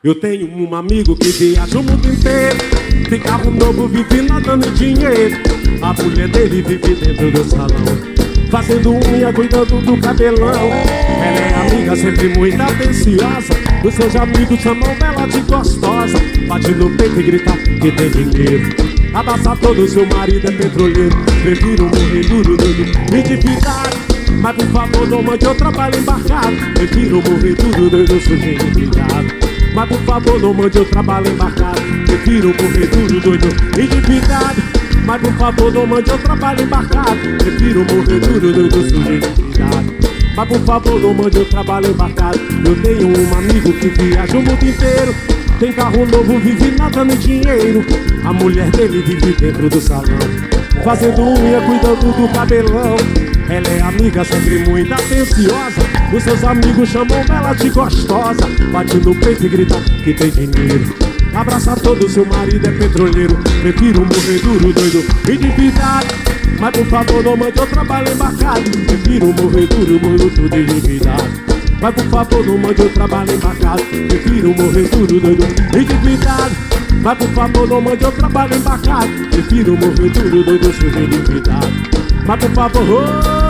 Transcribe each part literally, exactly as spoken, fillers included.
Eu tenho um amigo que viaja o mundo inteiro, tem carro novo, vive nadando em dinheiro. A mulher dele vive dentro do salão, fazendo unha, cuidando do cabelão. Ela é amiga, sempre muito atenciosa. Os seus amigos chamam ela de gostosa. Bate no peito e grita que tem dinheiro. Abraça todo, seu marido é petroleiro. Prefiro morrer duro, doido, endividado. Mas por favor não mande eu trabalho embarcado. Prefiro morrer duro, doido, sujeito endividado. Mas por favor não mande eu trabalho embarcado. Prefiro morrer duro, doido, endividado. Mas por favor não mande eu trabalho embarcado. Prefiro morrer duro, doido, sujeito endividado. Mas por favor não mande eu trabalho embarcado. Eu tenho um amigo que viaja o mundo inteiro, tem carro novo, vive nadando em dinheiro. A mulher dele vive dentro do salão, fazendo unha, cuidando do cabelão. Ela é amiga, sempre muito atenciosa. Os seus amigos chamam ela de gostosa. Bate no peito e grita que tem dinheiro. Abraça todo, seu marido é petroleiro. Prefiro morrer duro, doido, endividado. Mas por favor não mande eu trabalho embarcado. Prefiro morrer duro, morro tudo endividado. Mas por favor não mande eu trabalho embarcado. Prefiro morrer duro, doido, endividado. Mas por favor não mande eu trabalho embarcado. Prefiro morrer duro, doido, sujo endividado. Mas por favor, oh!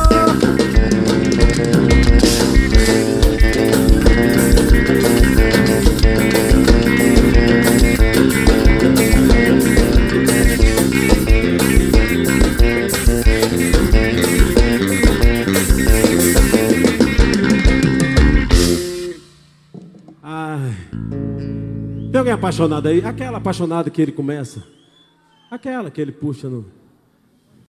Ai. Tem alguém apaixonado aí? Aquela apaixonada que ele começa, aquela que ele puxa no...